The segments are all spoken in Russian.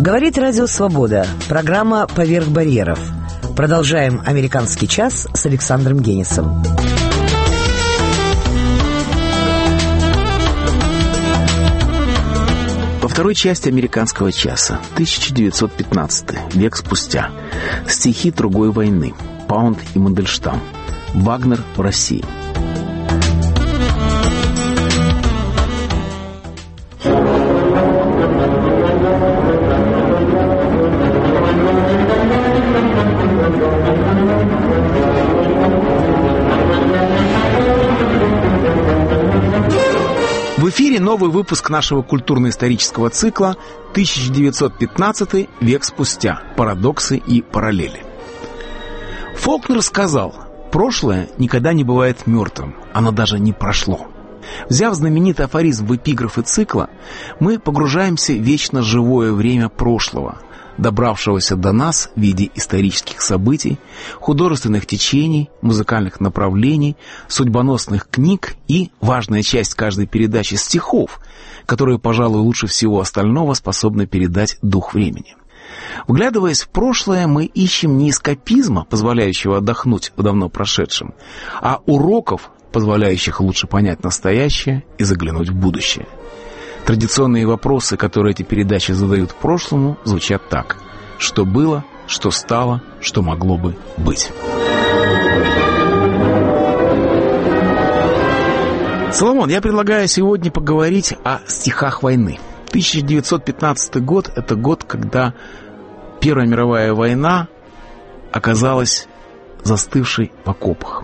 Говорит Радио Свобода. Программа «Поверх барьеров». Продолжаем «Американский час» с Александром Генисом. Во второй части «Американского часа», 1915, век спустя. Стихи другой войны. Паунд и Мандельштам. Вагнер в России. В эфире новый выпуск нашего культурно-исторического цикла «1915 век спустя. Парадоксы и параллели». Фолкнер сказал: «Прошлое никогда не бывает мертвым, оно даже не прошло». Взяв знаменитый афоризм в эпиграфы цикла, мы погружаемся в вечно живое время прошлого, добравшегося до нас в виде исторических событий, художественных течений, музыкальных направлений, судьбоносных книг и, важная часть каждой передачи, стихов, которые, пожалуй, лучше всего остального способны передать дух времени. Вглядываясь в прошлое, мы ищем не эскапизма, позволяющего отдохнуть в давно прошедшем, а уроков, позволяющих лучше понять настоящее и заглянуть в будущее. Традиционные вопросы, которые эти передачи задают к прошлому, звучат так: что было, что стало, что могло бы быть. Соломон, я предлагаю сегодня поговорить о стихах войны. 1915 год – это год, когда Первая мировая война оказалась застывшей в окопах.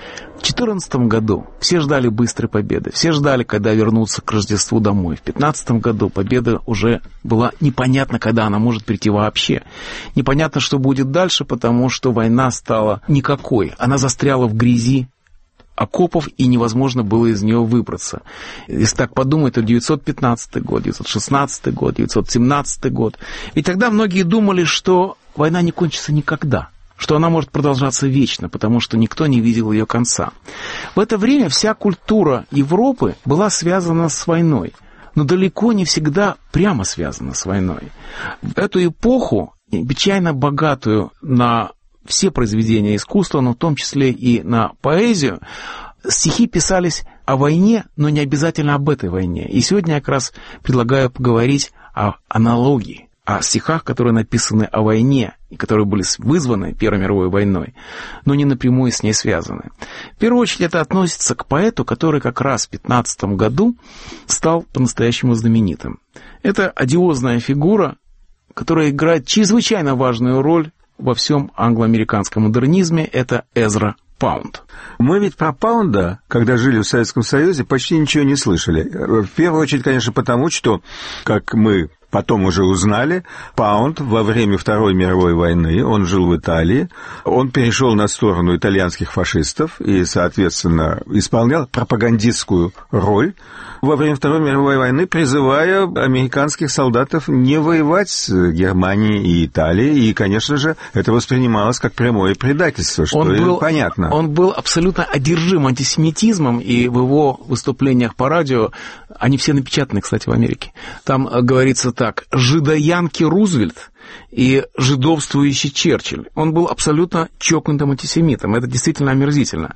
В 2014 году все ждали быстрой победы, все ждали, когда вернутся к Рождеству домой. В 2015 году победа уже была непонятно, когда она может прийти вообще. Непонятно, что будет дальше, потому что война стала никакой. Она застряла в грязи окопов, и невозможно было из нее выбраться. Если так подумать, то 915 год, 916 год, 917 год. И тогда многие думали, что война не кончится никогда, что она может продолжаться вечно, потому что никто не видел ее конца. В это время вся культура Европы была связана с войной, но далеко не всегда прямо связана с войной. В эту эпоху, необычайно богатую на все произведения искусства, но в том числе и на поэзию, стихи писались о войне, но не обязательно об этой войне. И сегодня я как раз предлагаю поговорить о аналогии, о стихах, которые написаны о войне, и которые были вызваны Первой мировой войной, но не напрямую с ней связаны. В первую очередь это относится к поэту, который как раз в 15 году стал по-настоящему знаменитым. Это одиозная фигура, которая играет чрезвычайно важную роль во всем англо-американском модернизме. Это Эзра Паунд. Мы ведь про Паунда, когда жили в Советском Союзе, почти ничего не слышали. В первую очередь, конечно, потому что, как мы потом уже узнали, Паунд во время Второй мировой войны, он жил в Италии, он перешел на сторону итальянских фашистов и, соответственно, исполнял пропагандистскую роль во время Второй мировой войны, призывая американских солдатов не воевать с Германией и Италией, и, конечно же, это воспринималось как прямое предательство, что понятно. Он был абсолютно одержим антисемитизмом, и в его выступлениях по радио, они все напечатаны, кстати, в Америке, там говорится так: «Жидоянки Рузвельт и жидовствующий Черчилль». Он был абсолютно чокнутым антисемитом, это действительно омерзительно.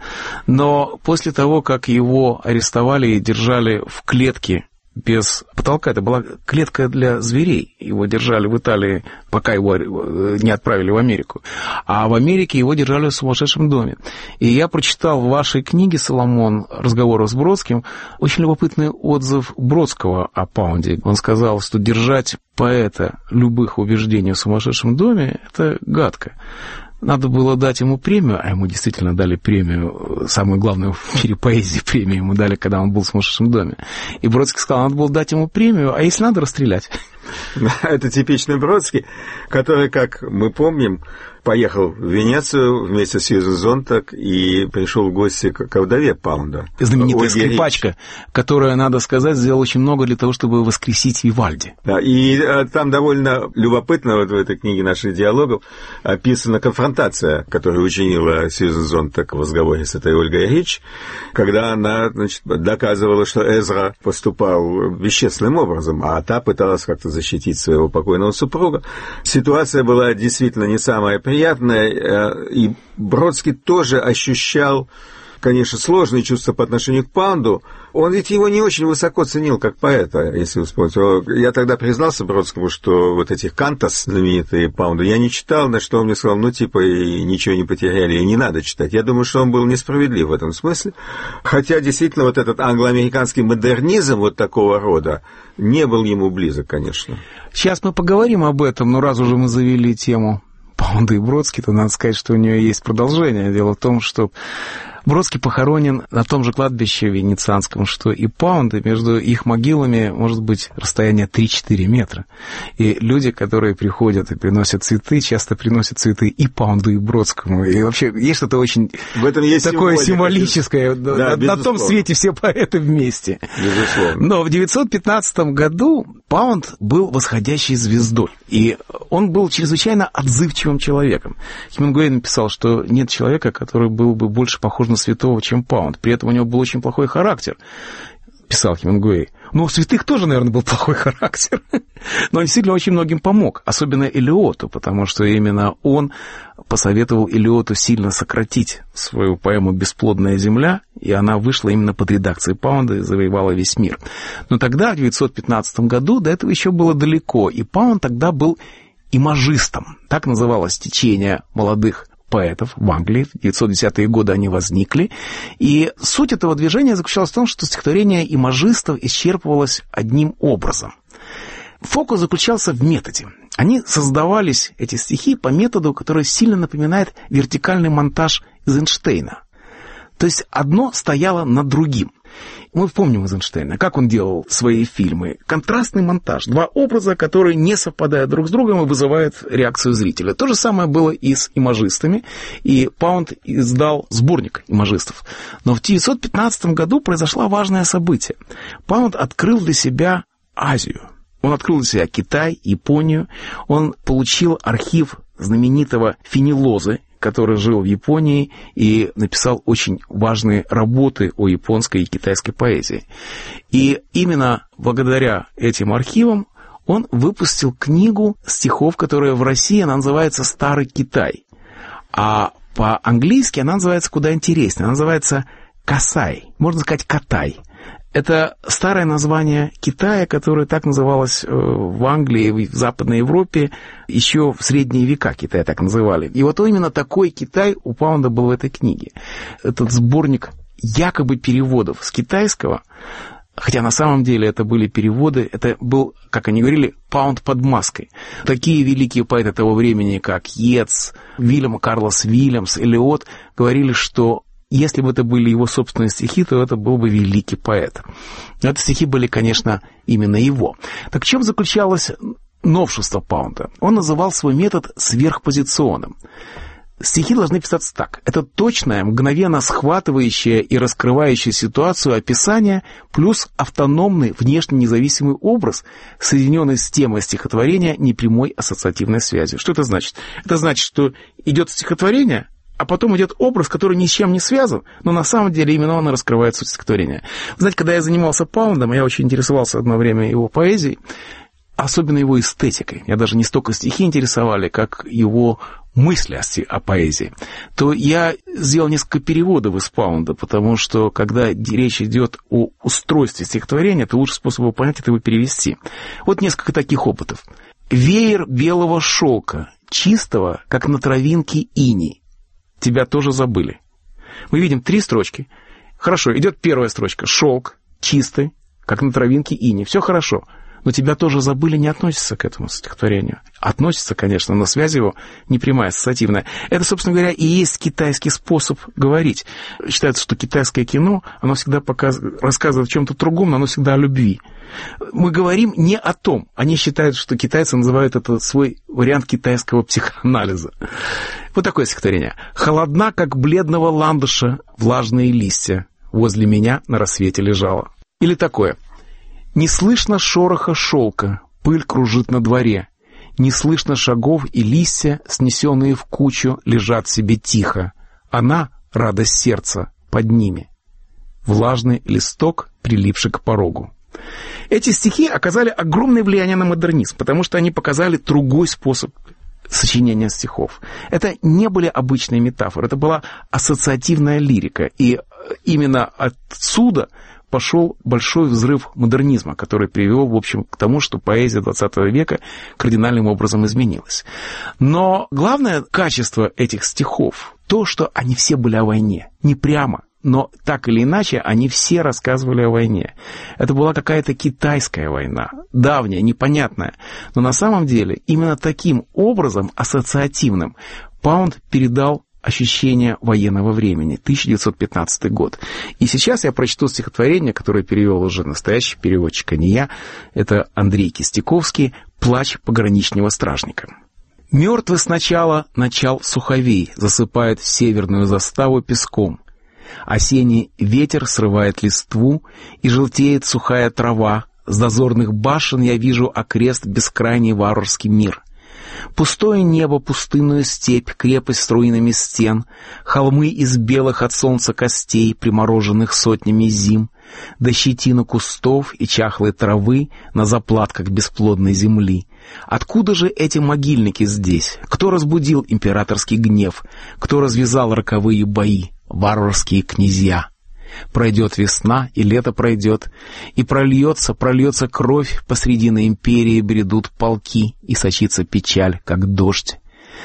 Но после того, как его арестовали и держали в клетке без потолка, это была клетка для зверей, его держали в Италии, пока его не отправили в Америку, а в Америке его держали в сумасшедшем доме. И я прочитал в вашей книге, Соломон, «Разговоры с Бродским», очень любопытный отзыв Бродского о Паунде. Он сказал, что держать поэта любых убеждений в сумасшедшем доме – это гадко. Надо было дать ему премию, а ему действительно дали премию, самую главную в мире поэзии премию ему дали, когда он был в сумасшедшем доме. И Бродский сказал, надо было дать ему премию, а если надо, расстрелять. Это типичный Бродский, который, как мы помним, поехал в Венецию вместе с Сьюзен Зонтаг и пришел в гости к вдове Паунда. Знаменитая скрипачка, которая, надо сказать, сделала очень много для того, чтобы воскресить Вивальди. Да, и там довольно любопытно, вот в этой книге наших диалогов, описана конфронтация, которую учинила Сьюзен Зонтаг в разговоре с этой Ольгой Рич, когда она, значит, доказывала, что Эзра поступал вещественным образом, а та пыталась как-то защитить своего покойного супруга. Ситуация была действительно не самая приятная, и Бродский тоже ощущал, конечно, сложные чувства по отношению к Паунду. Он ведь его не очень высоко ценил как поэта, если вы вспомните. Я тогда признался Бродскому, что вот этих кантос, знаменитые Паунда, я не читал, на что он мне сказал, и ничего не потеряли, и не надо читать. Я думаю, что он был несправедлив в этом смысле. Хотя, действительно, вот этот англо-американский модернизм вот такого рода не был ему близок, конечно. Сейчас мы поговорим об этом, но раз уже мы завели тему Паунда и Бродский, то надо сказать, что у нее есть продолжение. Дело в том, что Бродский похоронен на том же кладбище венецианском, что и Паунд, и между их могилами может быть расстояние 3-4 метра. И люди, которые приходят и приносят цветы, часто приносят цветы и Паунду, и Бродскому. И вообще есть что-то очень в этом есть такое символическое. Да, на том свете все поэты вместе. Безусловно. Но в 915 году Паунд был восходящей звездой. И он был чрезвычайно отзывчивым человеком. Хемингуэй написал, что нет человека, который был бы больше похож на святого, чем Паунд. При этом у него был очень плохой характер, писал Хемингуэй. Но у святых тоже, наверное, был плохой характер. Но он действительно очень многим помог, особенно Элиоту, потому что именно он посоветовал Элиоту сильно сократить свою поэму «Бесплодная земля», и она вышла именно под редакцией Паунда и завоевала весь мир. Но тогда, в 915 году, до этого еще было далеко, и Паунд тогда был имажистом. Так называлось течение молодых поэтов в Англии. В 910-е годы они возникли. И суть этого движения заключалась в том, что стихотворение имажистов исчерпывалось одним образом. Фокус заключался в методе. Они создавались, эти стихи, по методу, который сильно напоминает вертикальный монтаж Эйзенштейна. То есть одно стояло над другим. Мы помним Эйзенштейна, как он делал свои фильмы. Контрастный монтаж. Два образа, которые не совпадают друг с другом и вызывают реакцию зрителя. То же самое было и с имажистами. И Паунд издал сборник имажистов. Но в 1915 году произошло важное событие. Паунд открыл для себя Азию. Он открыл для себя Китай, Японию. Он получил архив знаменитого Фенелозы, который жил в Японии и написал очень важные работы о японской и китайской поэзии. И именно благодаря этим архивам он выпустил книгу стихов, которая в России она называется «Старый Китай». А по-английски она называется куда интереснее. Она называется «Касай», можно сказать «Катай». Это старое название Китая, которое так называлось в Англии, в Западной Европе, еще в средние века Китай так называли. И вот именно такой Китай у Паунда был в этой книге. Этот сборник якобы переводов с китайского, хотя на самом деле это были переводы, это был, как они говорили, Паунд под маской. Такие великие поэты того времени, как Йетс, Карлос Вильямс, Элиот, говорили, что если бы это были его собственные стихи, то это был бы великий поэт. Но это стихи были, конечно, именно его. Так в чем заключалось новшество Паунда? Он называл свой метод сверхпозиционным. Стихи должны писаться так. Это точное, мгновенно схватывающее и раскрывающее ситуацию описание плюс автономный, внешне независимый образ, соединенный с темой стихотворения непрямой ассоциативной связью. Что это значит? Это значит, что идет стихотворение, а потом идет образ, который ни с чем не связан, но на самом деле именно он и раскрывает суть стихотворения. Знаете, когда я занимался Паундом, я очень интересовался одно время его поэзией, особенно его эстетикой. Меня даже не столько стихи интересовали, как его мысли о поэзии. То я сделал несколько переводов из Паунда, потому что, когда речь идет о устройстве стихотворения, то лучший способ его понять — это его перевести. Вот несколько таких опытов. «Веер белого шелка, чистого, как на травинке иней. Тебя тоже забыли». Мы видим 3 строчки. Хорошо, идет первая строчка. Шелк, чистый, как на травинке иней. Все хорошо. Но тебя тоже забыли не относится к этому стихотворению. Относится, конечно, но связь его непрямая, ассоциативная. Это, собственно говоря, и есть китайский способ говорить. Считается, что китайское кино, оно всегда рассказывает о чем-то другом, но оно всегда о любви. Мы говорим не о том. Они считают, что китайцы называют это свой вариант китайского психоанализа. Вот такое стихотворение. «Холодна, как бледного ландыша, влажные листья. Возле меня на рассвете лежала». Или такое. «Не слышно шороха шелка, пыль кружит на дворе. Не слышно шагов, и листья, снесенные в кучу, лежат себе тихо. Она, радость сердца, под ними. Влажный листок, прилипший к порогу». Эти стихи оказали огромное влияние на модернизм, потому что они показали другой способ сочинения стихов. Это не были обычные метафоры, это была ассоциативная лирика. И именно отсюда пошел большой взрыв модернизма, который привел, в общем, к тому, что поэзия XX века кардинальным образом изменилась. Но главное качество этих стихов — то, что они все были о войне. Не прямо, но так или иначе они все рассказывали о войне. Это была какая-то китайская война, давняя, непонятная. Но на самом деле именно таким образом, ассоциативным, Паунд передал ощущение военного времени, 1915 год. И сейчас я прочту стихотворение, которое перевел уже настоящий переводчик, а не я. Это Андрей Кистяковский «Плач пограничного стражника». «Мертвый сначала начал суховей, засыпает северную заставу песком. Осенний ветер срывает листву, и желтеет сухая трава. С дозорных башен я вижу окрест бескрайний варварский мир. Пустое небо, пустынную степь, крепость с руинами стен, холмы из белых от солнца костей, примороженных сотнями зим, до щетина кустов и чахлой травы на заплатках бесплодной земли. Откуда же эти могильники здесь? Кто разбудил императорский гнев? Кто развязал роковые бои? Варварские князья. Пройдет весна, и лето пройдет, и прольется кровь, посредине империи бредут полки, и сочится печаль, как дождь.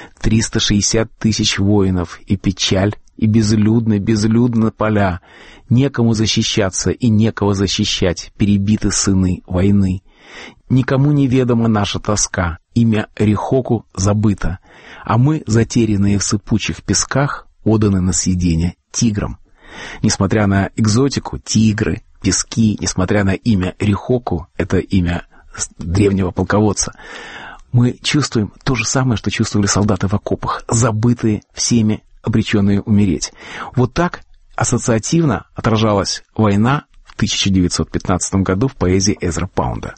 360 тысяч воинов, и печаль, и безлюдно поля. Некому защищаться и некого защищать, перебиты сыны войны. Никому неведома наша тоска, имя Рихоку забыто, а мы, затерянные в сыпучих песках, отданы на съедение тиграм. Несмотря на экзотику, тигры, пески, несмотря на имя Рихоку, это имя древнего полководца, мы чувствуем то же самое, что чувствовали солдаты в окопах, забытые всеми, обреченные умереть. Вот так ассоциативно отражалась война в 1915 году в поэзии Эзры Паунда.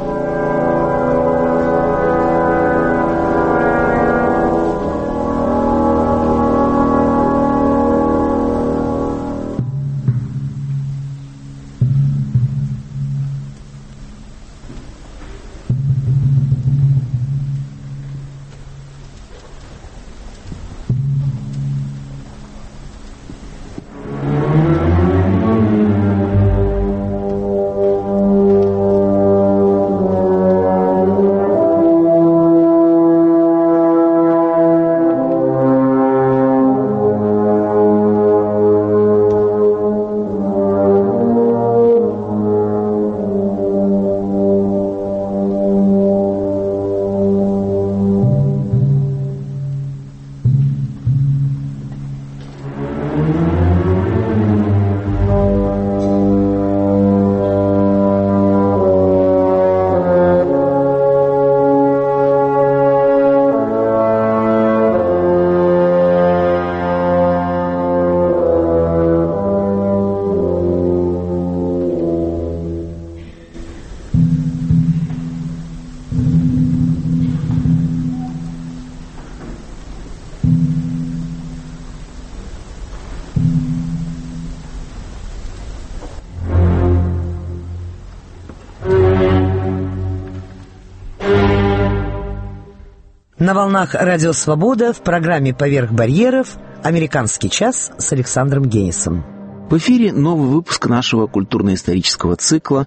На волнах «Радио Свобода» в программе «Поверх барьеров» «Американский час» с Александром Генисом. В эфире новый выпуск нашего культурно-исторического цикла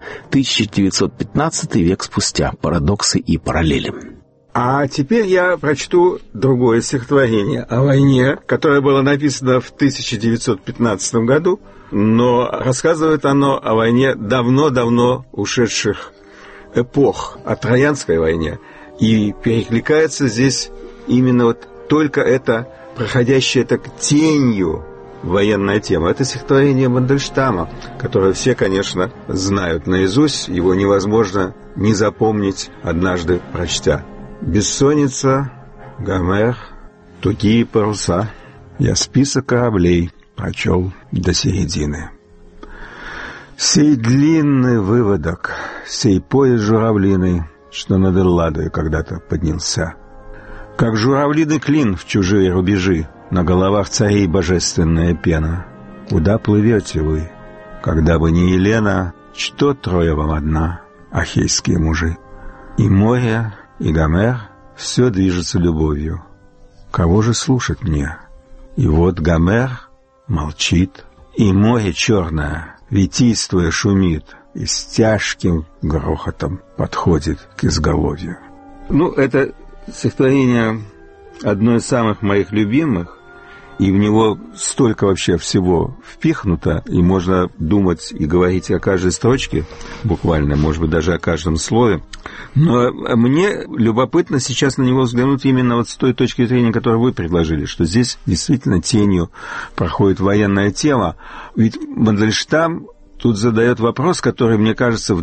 «1915 век спустя. Парадоксы и параллели». А теперь я прочту другое стихотворение о войне, которое было написано в 1915 году, но рассказывает оно о войне давно-давно ушедших эпох, о Троянской войне. И перекликается здесь именно вот только это проходящая так тенью военная тема. Это стихотворение Мандельштама, которое все, конечно, знают наизусть. Его невозможно не запомнить, однажды прочтя. «Бессонница, Гомер, тугие паруса. Я список кораблей прочел до середины. Сей длинный выводок, сей пояс журавлиный, что над Элладой когда-то поднялся. Как журавлиный клин в чужие рубежи, на головах царей божественная пена. Куда плывете вы? Когда бы не Елена, что трое вам одна, ахейские мужи. И море, и Гомер, все движется любовью. Кого же слушать мне? И вот Гомер молчит, и море черное, витийствуя, шумит, и с тяжким грохотом подходит к изголовью. Это стихотворение одно из самых моих любимых, и в него столько вообще всего впихнуто, и можно думать и говорить о каждой строчке, буквально, может быть, даже о каждом слове. Но мне любопытно сейчас на него взглянуть именно вот с той точки зрения, которую вы предложили, что здесь действительно тенью проходит военная тема. Ведь Мандельштам тут задает вопрос, который, мне кажется, в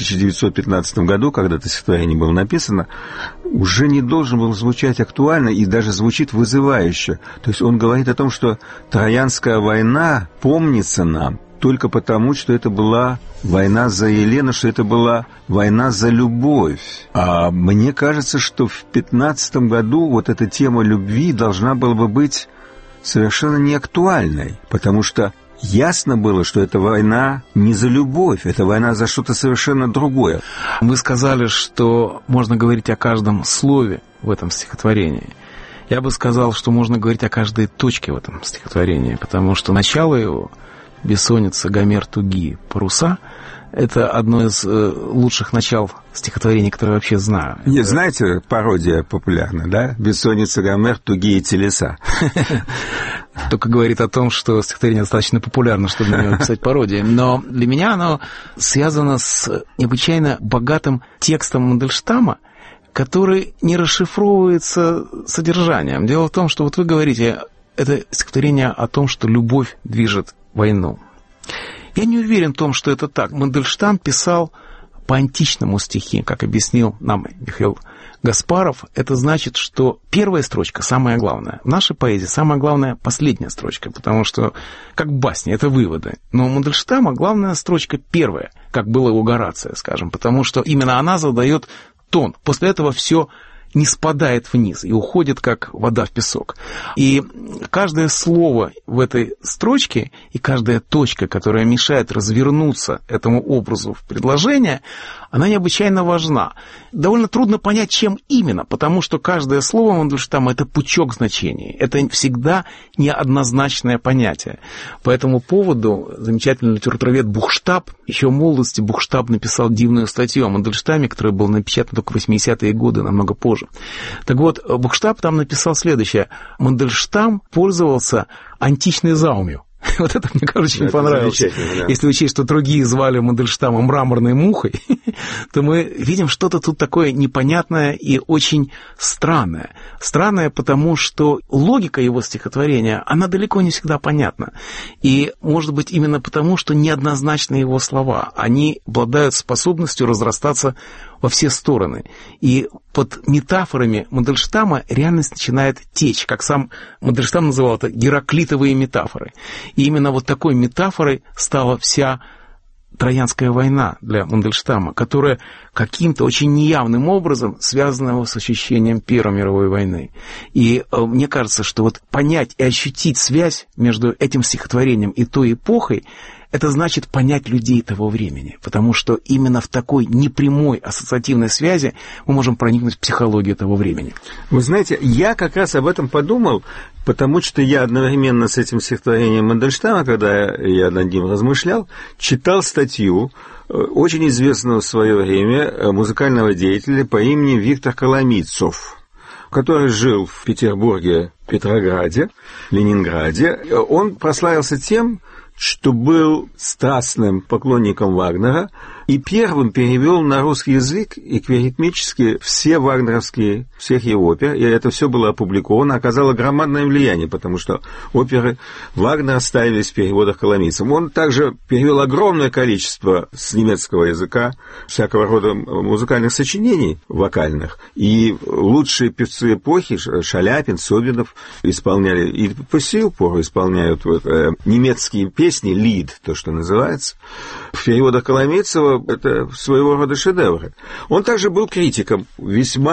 1915 году, когда это стихотворение было написано, уже не должен был звучать актуально и даже звучит вызывающе. То есть он говорит о том, что Троянская война помнится нам только потому, что это была война за Елену, что это была война за любовь. А мне кажется, что в 15 году вот эта тема любви должна была бы быть совершенно неактуальной, потому что ясно было, что эта война не за любовь, это война за что-то совершенно другое. Вы сказали, что можно говорить о каждом слове в этом стихотворении. Я бы сказал, что можно говорить о каждой точке в этом стихотворении, потому что начало его, бессонница, Гомер, тугие паруса, это одно из лучших начал стихотворений, которые я вообще знаю. Нет, знаете, пародия популярна, да? Бессонница, Гомер, тугие телеса. Только говорит о том, что стихотворение достаточно популярно, чтобы на него писать пародии. Но для меня оно связано с необычайно богатым текстом Мандельштама, который не расшифровывается содержанием. Дело в том, что вот вы говорите, это стихотворение о том, что любовь движет войну. Я не уверен в том, что это так. Мандельштам писал по античному стихи, как объяснил нам Михаил Гаспаров. Это значит, что первая строчка самая главная. В нашей поэзии самая главная последняя строчка, потому что, как басня, это выводы. Но у Мандельштама главная строчка первая, как было у Горация, скажем, потому что именно она задает тон. После этого все не спадает вниз и уходит, как вода в песок. И каждое слово в этой строчке и каждая точка, которая мешает развернуться этому образу в предложение, она необычайно важна. Довольно трудно понять, чем именно, потому что каждое слово Мандельштама – это пучок значений. Это всегда неоднозначное понятие. По этому поводу замечательный литературовед Бухштаб, еще в молодости Бухштаб написал дивную статью о Мандельштаме, которая была напечатана только в 80-е годы, намного позже. Так вот, Бухштаб там написал следующее. Мандельштам пользовался античной заумью. Вот это, мне кажется, очень понравилось. Да. Если учесть, что другие звали Мандельштама мраморной мухой, то мы видим что-то тут такое непонятное и очень странное. Странное, потому что логика его стихотворения, она далеко не всегда понятна. И, может быть, именно потому, что неоднозначны его слова. Они обладают способностью разрастаться во все стороны. И под метафорами Мандельштама реальность начинает течь, как сам Мандельштам называл это гераклитовые метафоры. И именно вот такой метафорой стала вся Троянская война для Мандельштама, которая каким-то очень неявным образом связана с ощущением Первой мировой войны. И мне кажется, что вот понять и ощутить связь между этим стихотворением и той эпохой, это значит понять людей того времени, потому что именно в такой непрямой ассоциативной связи мы можем проникнуть в психологию того времени. Вы знаете, я как раз об этом подумал, потому что я одновременно с этим стихотворением Мандельштама, когда я над ним размышлял, читал статью очень известного в свое время музыкального деятеля по имени Виктор Коломийцов, который жил в Петербурге, Петрограде, Ленинграде. Он прославился тем, что был страстным поклонником Вагнера и первым перевел на русский язык эквиритмически все вагнеровские, всех его опер, и это все было опубликовано, оказало громадное влияние, потому что оперы Вагнера ставились в переводах Коломийцем. Он также перевел огромное количество с немецкого языка всякого рода музыкальных сочинений вокальных, и лучшие певцы эпохи, Шаляпин, Собинов, исполняли, и по сию пору исполняют немецкие песни, лид, то, что называется, в переводах Коломейцева. Это своего рода шедевры. Он также был критиком весьма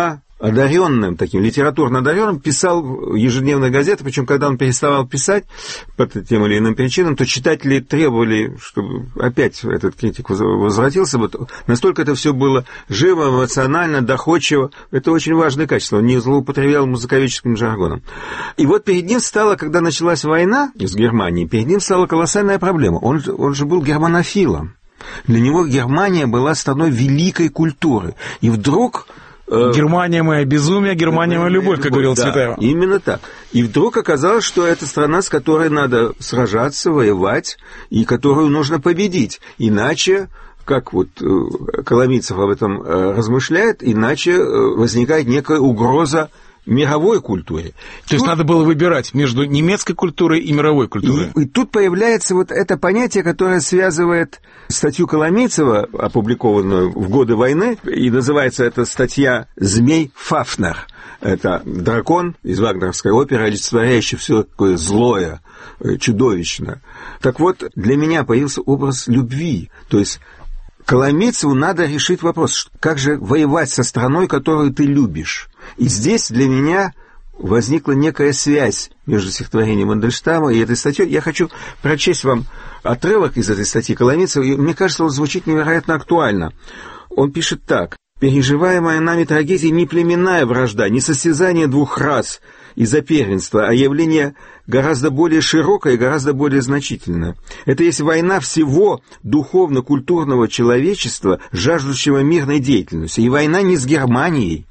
одаренным, таким литературно одаренным, писал ежедневные газеты, причем когда он переставал писать по тем или иным причинам, то читатели требовали, чтобы опять этот критик возвратился. Вот настолько это все было живо, эмоционально, доходчиво. Это очень важное качество. Он не злоупотреблял музыковедческим жаргоном. И вот перед ним стала, когда началась война с Германией, перед ним стала колоссальная проблема. Он же был германофилом. Для него Германия была страной великой культуры. И вдруг... Германия моя безумие, Германия моя любовь, как говорил Цветаева. Да, именно так. И вдруг оказалось, что это страна, с которой надо сражаться, воевать, и которую нужно победить. Иначе, как вот Коломийцев об этом размышляет, иначе возникает некая угроза мировой культуре. То есть надо было выбирать между немецкой культурой и мировой культурой. И тут появляется вот это понятие, которое связывает статью Коломийцева, опубликованную в годы войны, и называется эта статья «Змей Фафнер». Это дракон из вагнеровской оперы, олицетворяющий все такое злое, чудовищное. Так вот, для меня появился образ любви. То есть Коломийцеву надо решить вопрос, как же воевать со страной, которую ты любишь. И здесь для меня возникла некая связь между стихотворением Мандельштама и этой статьей. Я хочу прочесть вам отрывок из этой статьи Коломийцева, и мне кажется, он звучит невероятно актуально. Он пишет так. «Переживаемая нами трагедия не племенная вражда, не состязание двух рас из-за первенства, а явление гораздо более широкое и гораздо более значительное. Это есть война всего духовно-культурного человечества, жаждущего мирной деятельности. И война не с Германией,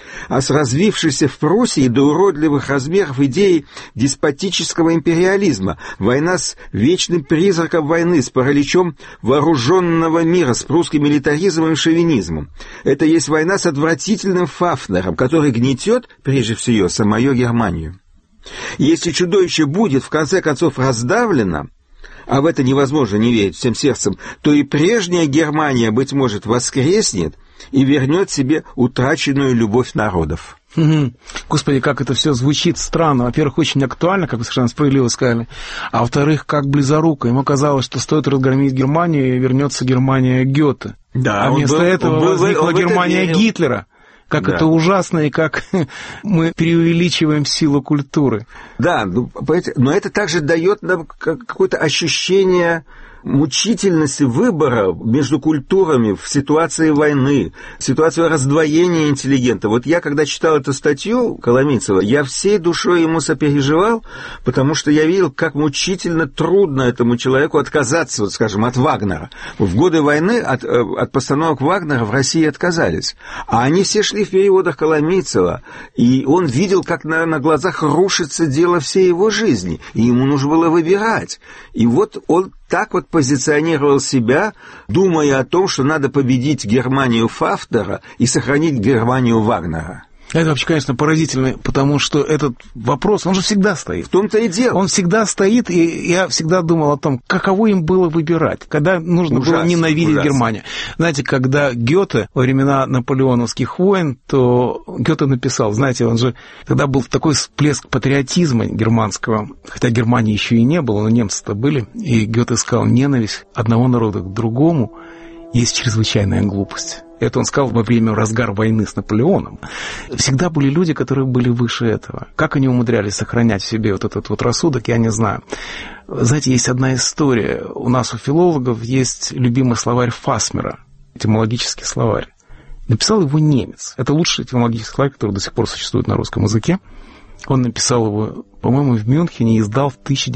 а с развившейся в Пруссии до уродливых размеров идеей деспотического империализма. Война с вечным призраком войны, с параличом вооруженного мира, с прусским милитаризмом и шовинизмом. Это есть война с отвратительным Фафнером, который гнетет, прежде всего, самую Германию. И если чудовище будет, в конце концов, раздавлено, а в это невозможно не верить всем сердцем, то и прежняя Германия, быть может, воскреснет и вернет себе утраченную любовь народов». Господи, как это все звучит странно. Во-первых, очень актуально, как вы совершенно справедливо сказали. А во-вторых, как близоруко. Ему казалось, что стоит разгромить Германию, и вернется Германия Гёте. Да, а вместо этого возникла Германия Гитлера. Как это ужасно, и как мы преувеличиваем силу культуры. Да, но это также дает нам какое-то ощущение мучительности выбора между культурами в ситуации войны, в ситуации раздвоения интеллигента. Вот я, когда читал эту статью Коломийцева, я всей душой ему сопереживал, потому что я видел, как мучительно трудно этому человеку отказаться, вот, скажем, от Вагнера. В годы войны от постановок Вагнера в России отказались. А они все шли в переводах Коломийцева, и он видел, как на глазах рушится дело всей его жизни, и ему нужно было выбирать. И вот он так вот позиционировал себя, думая о том, что надо победить Германию Фафнера и сохранить Германию Вагнера. Это вообще, конечно, поразительно, потому что этот вопрос, он же всегда стоит. В том-то и дело. Он всегда стоит, и я всегда думал о том, каково им было выбирать, когда нужно было ненавидеть Германию. Знаете, когда Гёте во времена наполеоновских войн, то Гёте написал, знаете, он же, тогда был такой всплеск патриотизма германского, хотя Германии еще и не было, но немцы-то были, и Гёте сказал, ненависть одного народа к другому есть чрезвычайная глупость. Это он сказал во время разгара войны с Наполеоном. Всегда были люди, которые были выше этого. Как они умудрялись сохранять в себе вот этот вот рассудок, я не знаю. Знаете, есть одна история. У нас, у филологов, есть любимый словарь Фасмера, этимологический словарь. Написал его немец. Это лучший этимологический словарь, который до сих пор существует на русском языке. Он написал его, по-моему, в Мюнхене и издал в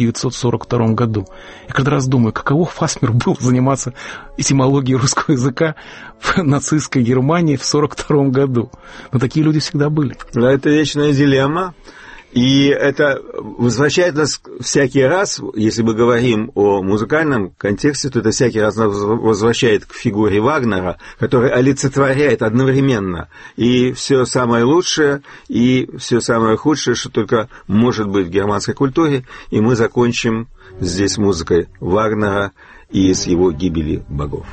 1942 году. Я каждый раз думаю, каково Фасмеру было заниматься этимологией русского языка в нацистской Германии в 1942 году. Но такие люди всегда были. Но это вечная дилемма. И это возвращает нас всякий раз, если мы говорим о музыкальном контексте, то это всякий раз нас возвращает к фигуре Вагнера, который олицетворяет одновременно и все самое лучшее, и все самое худшее, что только может быть в германской культуре. И мы закончим здесь музыкой Вагнера и с его «Гибели богов».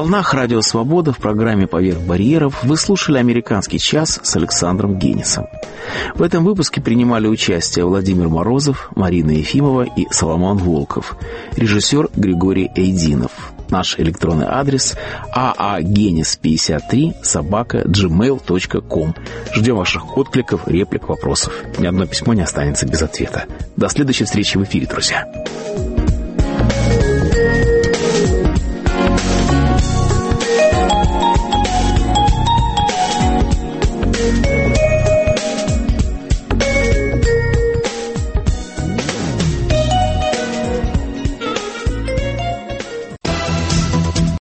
волнах Радио Свобода в программе «Поверх барьеров» вы слушали «Американский час» с Александром Генисом. В этом выпуске принимали участие Владимир Морозов, Марина Ефимова и Соломон Волков, режиссер Григорий Эйдинов. Наш электронный адрес aagenis53@gmail.com. Ждем ваших откликов, реплик, вопросов. Ни одно письмо не останется без ответа. До следующей встречи в эфире, друзья.